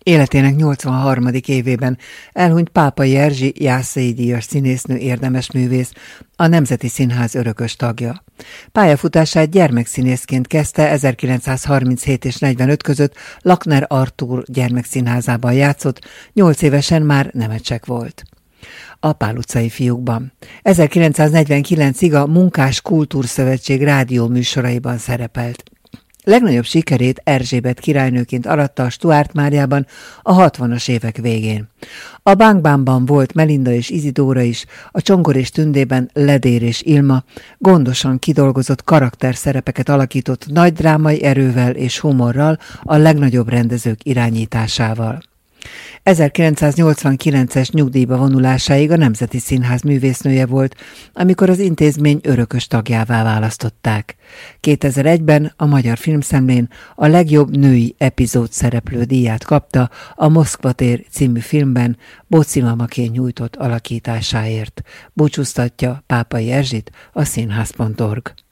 Életének 83. évében elhunyt Pápai Erzsi Jászai díjas színésznő érdemes művész, a Nemzeti Színház örökös tagja. Pályafutását gyermekszínészként kezdte, 1937 és 45 között Lakner Artúr gyermekszínházában játszott, 8 évesen már nemecsek volt. A Pál utcai fiúkban. 1949-ig a Munkás Kultúrszövetség rádióműsoraiban szerepelt. Legnagyobb sikerét Erzsébet királynőként aratta a Stuart Máriában a 60-as évek végén. A Bang Bangban volt Melinda és Izidóra is, a Csongor és Tündében Ledér és Ilma, gondosan kidolgozott karakterszerepeket alakított nagy drámai erővel és humorral, a legnagyobb rendezők irányításával. 1989-es nyugdíjba vonulásáig a Nemzeti Színház művésznője volt, amikor az intézmény örökös tagjává választották. 2001-ben a Magyar Filmszemlén a legjobb női epizód szereplő díját kapta a Moszkva tér című filmben Bocimamaként nyújtott alakításáért. Búcsúztatja Pápai Erzsit a színház.org.